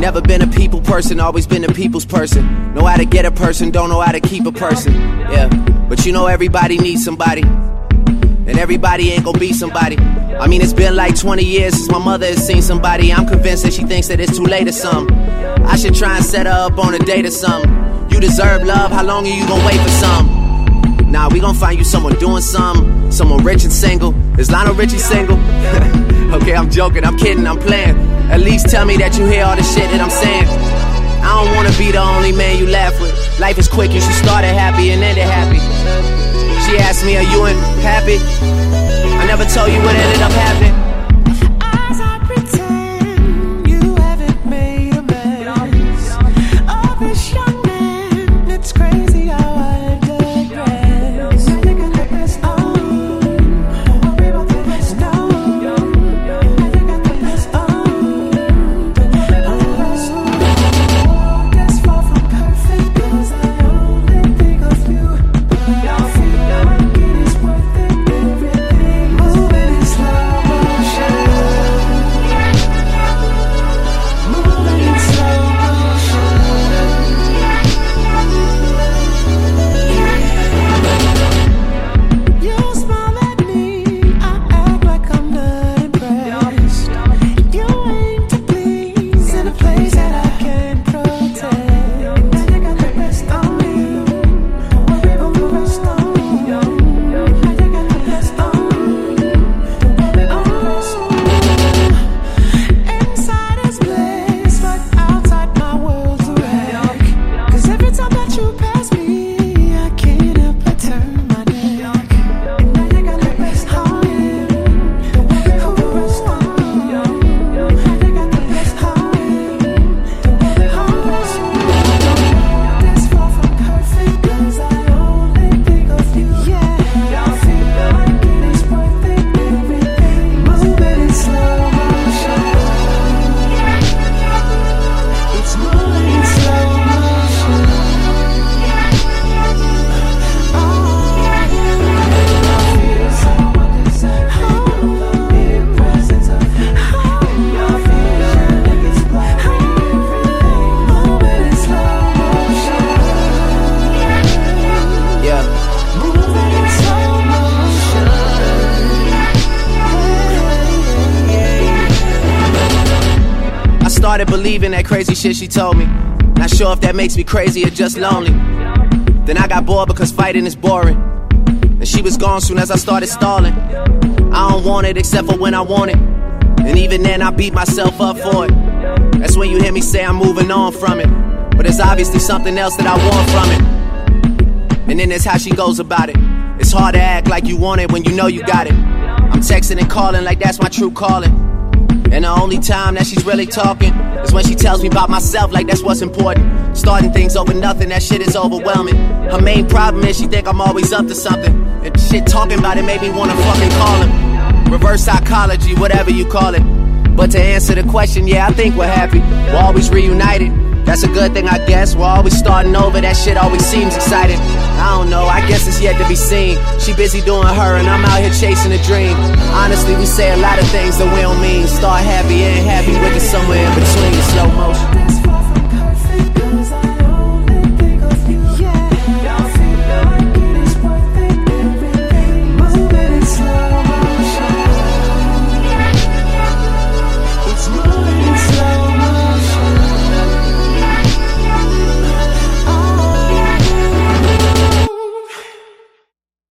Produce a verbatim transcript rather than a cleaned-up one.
Never been a people person, always been a people's person. Know how to get a person, don't know how to keep a person. Yeah, but you know everybody needs somebody, and everybody ain't gonna be somebody. I mean, it's been like twenty years since my mother has seen somebody. I'm convinced that she thinks that it's too late or something. I should try and set her up on a date or something. You deserve love, how long are you gonna wait for something? Nah, we gon' find you someone doing something, someone rich and single. Is Lionel Richie single? Okay, I'm joking, I'm kidding, I'm playing. At least tell me that you hear all the shit that I'm saying. I don't wanna be the only man you laugh with. Life is quick, you should start it happy and end it happy. She asked me, are you happy? I never told you what ended up happening. As I pretend you haven't made a mess of this young man, it's crazy how I digress. I think I got this on. Don't worry about the rest, no. I think I got this on. Oh, that's far from perfect, 'cause I only think of you. I feel like it is worth it, everything. Moving in slow motion. Moving in slow motion. You smile at me, I act like I'm not impressed. You aim to please in a place that I can't protect. I think I got the best on you. Don't worry about the rest on you. I think I got the best on you. Don't worry about the rest on you. Inside is bliss, but outside my world's a wreck. 'Cause every time that you pass me, I can't help but turn my neck. And I think I got the best on you. Don't worry about the rest on you. I think I got the best on you. Don't worry about the rest on you. That's far from perfect, 'cause I only think of you. Yeah, I feel like it is worth it, everything. Moving in slow motion. It's moving in slow motion. Oh, I feel so undeserving of the mere presence of you. I feel like it's blurring everything. Moving in slow motion. Yeah, Moving in slow motion. I started believing that crazy shit she told me. Not sure if that makes me crazy or just lonely. Then I got bored because fighting is boring, and she was gone soon as I started stalling. I don't want it except for when I want it, and even then I beat myself up for it. That's when you hear me say I'm moving on from it, but it's obviously something else that I want from it. And then there's how she goes about it. It's hard to act like you want it when you know you got it. I'm texting and calling like that's my true calling, and the only time that she's really talking is when she tells me about myself, like that's what's important. Starting things over nothing, that shit is overwhelming. Her main problem is she think I'm always up to something, and shit talking about it made me wanna fucking call him. Reverse psychology, whatever you call it. But to answer the question, yeah, I think we're happy. We're always reunited. That's a good thing, I guess. We're always starting over, that shit always seems exciting. I don't know, I guess it's yet to be seen. She busy doing her and I'm out here chasing a dream. Honestly, we say a lot of things that we don't mean. Start happy and happy with it somewhere in between. Slow motion.